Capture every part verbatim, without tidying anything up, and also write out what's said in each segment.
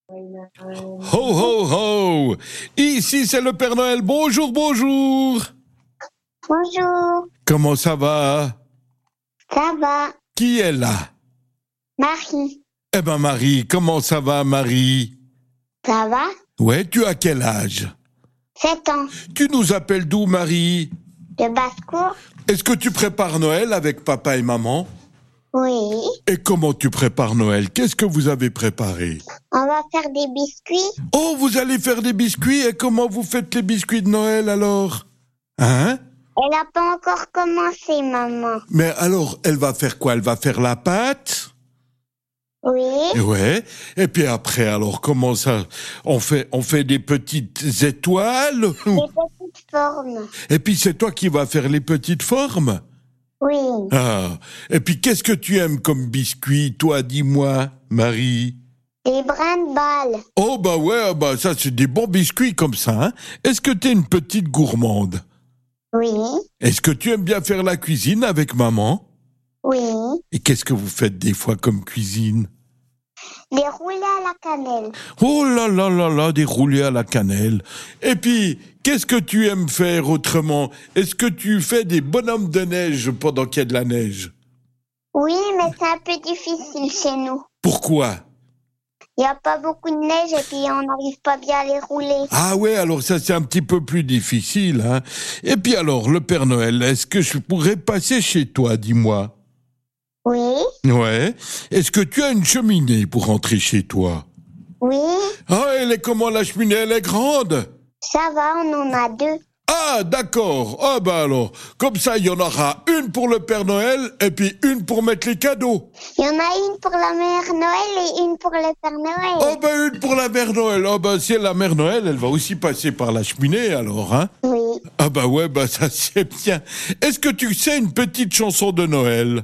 Ho, ho, ho! Ici, c'est le Père Noël. Bonjour, bonjour! Bonjour, Comment ça va? ça va? Qui est là? Marie, Eh ben, Marie, comment ça va, Marie? ça va? Ouais, tu as quel âge? sept ans, Tu nous appelles d'où, Marie? de basse-cour? Est-ce que tu prépares Noël avec papa et maman? Oui. Et comment tu prépares Noël? Qu'est-ce que vous avez préparé? On va faire des biscuits? Oh, vous allez faire des biscuits? Et comment vous faites les biscuits de Noël, alors? Hein? Elle n'a pas encore commencé, maman. Mais alors, elle va faire quoi? Elle va faire la pâte? Oui. Ouais. Et puis après, alors, comment ça? On fait, on fait des petites étoiles? Des petites formes? Et puis c'est toi qui vas faire les petites formes? Oui. Ah. Et puis qu'est-ce que tu aimes comme biscuit, toi, dis-moi, Marie? Des brins de balles? Oh bah ouais, bah ça c'est des bons biscuits comme ça, hein? Est-ce que t'es une petite gourmande? Oui. Est-ce que tu aimes bien faire la cuisine avec maman? Oui. Et qu'est-ce que vous faites des fois comme cuisine? Des roulés à la cannelle? Oh là là là là, des roulés à la cannelle. Et puis, qu'est-ce que tu aimes faire autrement? Est-ce que tu fais des bonhommes de neige pendant qu'il y a de la neige? Oui, mais c'est un peu difficile chez nous. Pourquoi? Il n'y a pas beaucoup de neige et puis on n'arrive pas bien à les rouler. Ah ouais, alors ça c'est un petit peu plus difficile, hein. Et puis alors, le Père Noël, est-ce que je pourrais passer chez toi, dis-moi? Oui. Ouais. Est-ce que tu as une cheminée pour rentrer chez toi? Oui. Ah, elle est comment la cheminée? Elle est grande? Ça va, on en a deux. Ah, d'accord. Ah bah alors, comme ça, il y en aura une pour le Père Noël et puis une pour mettre les cadeaux. Il y en a une pour la Mère Noël et une pour le Père Noël. Oh bah une pour la Mère Noël. Ah bah si elle la Mère Noël, elle va aussi passer par la cheminée alors, hein? Oui. Ah bah ouais, bah ça c'est bien. Est-ce que tu sais une petite chanson de Noël?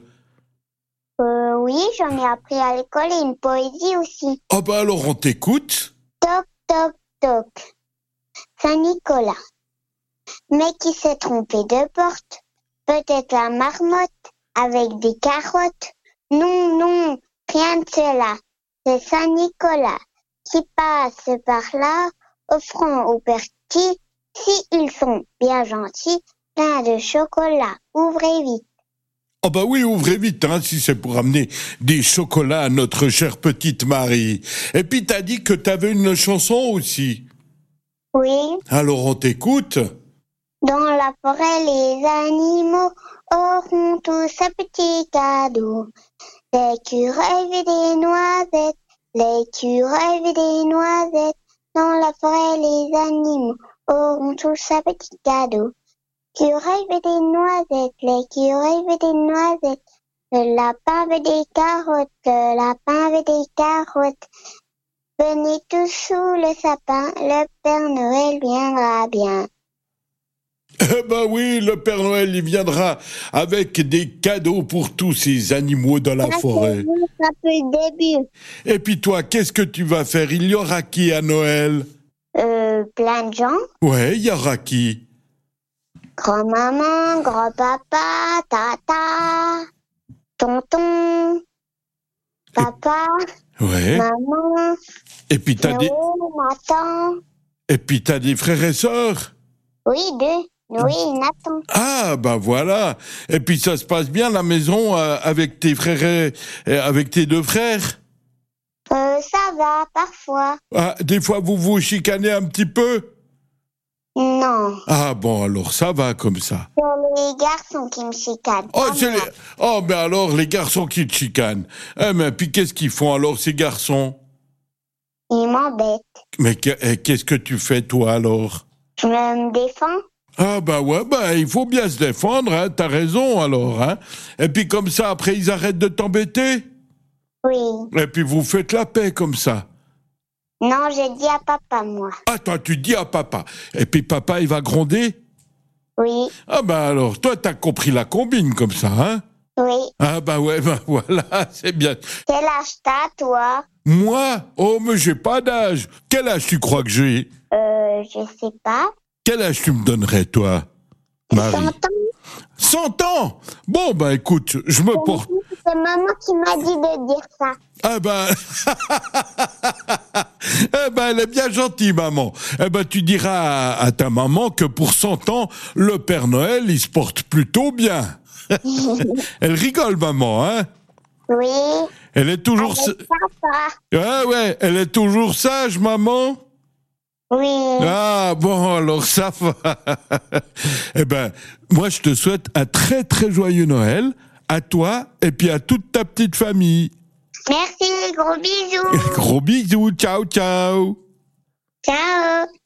Euh, oui, j'en ai appris à l'école et une poésie aussi. Ah bah alors on t'écoute. Toc, toc, toc. Saint-Nicolas. Mais qui s'est trompé de porte? Peut-être la marmotte avec des carottes? Non, non, rien de cela. C'est Saint-Nicolas qui passe par là, offrant aux petits, si ils sont bien gentils, plein de chocolat. Ouvrez vite. Ah bah oui, ouvrez vite, hein, si c'est pour amener des chocolats à notre chère petite Marie. Et puis t'as dit que t'avais une chanson aussi. Oui. Alors on t'écoute. Dans la forêt, les animaux auront tous un petit cadeau. L'écureuil veut des noisettes, l'écureuil veut des noisettes. Dans la forêt, les animaux auront tous un petit cadeau. L'écureuil veut des noisettes, l'écureuil veut des noisettes. Le lapin veut des carottes, le lapin veut des carottes. Venez tous sous le sapin, le Père Noël viendra bien. Eh ben oui, le Père Noël, il viendra avec des cadeaux pour tous ces animaux dans la Ça, forêt. c'est un peu le début. Et puis toi, qu'est-ce que tu vas faire? Il y aura qui à Noël? Euh, plein de gens. Ouais, il y aura qui? Grand-maman, grand-papa, tata, tonton, papa, Ouais. maman, Et puis t'as des, Noé, Nathan. et puis t'as des frères et sœurs? Oui, deux. Noé et Nathan. Ah, bah voilà. Et puis ça se passe bien la maison euh, avec tes frères et, et avec tes deux frères? Euh, ça va, parfois. Ah, des fois vous vous chicanez un petit peu? Non. Ah bon, alors ça va comme ça. C'est les garçons qui me chicanent. Oh, pas c'est moi. les... oh, mais alors les garçons qui te chicanent. Eh, mais puis qu'est-ce qu'ils font alors ces garçons? Ils m'embêtent. Mais que- eh, qu'est-ce que tu fais toi alors? Je me défends. Ah bah ouais, bah il faut bien se défendre, hein, t'as raison alors, hein. Et puis comme ça, après ils arrêtent de t'embêter? Oui. Et puis vous faites la paix comme ça. Non, j'ai dit à papa, moi. Ah, toi tu dis à papa. Et puis papa il va gronder? Oui. Ah bah alors, toi t'as compris la combine comme ça, hein? Oui. Ah bah ouais, bah voilà, c'est bien. Quel âge t'as, toi? Moi? Oh, mais j'ai pas d'âge. Quel âge tu crois que j'ai? Euh, je sais pas. Quel âge tu me donnerais, toi, Marie? cent ans. Cent ans? Bon, bah écoute, je me porte... C'est maman qui m'a dit de dire ça. Ah ben... Eh ben, elle est bien gentille, maman. Eh ben, tu diras à, à ta maman que pour cent ans, le Père Noël, il se porte plutôt bien. Elle rigole, maman, hein? Oui. Elle est toujours... Avec papa. Ouais, ouais, elle est toujours sage, maman? Oui. Ah, bon, alors ça va. Eh ben, moi, je te souhaite un très, très joyeux Noël, à toi, et puis à toute ta petite famille. Merci, gros bisous. Gros bisous, ciao, ciao. Ciao.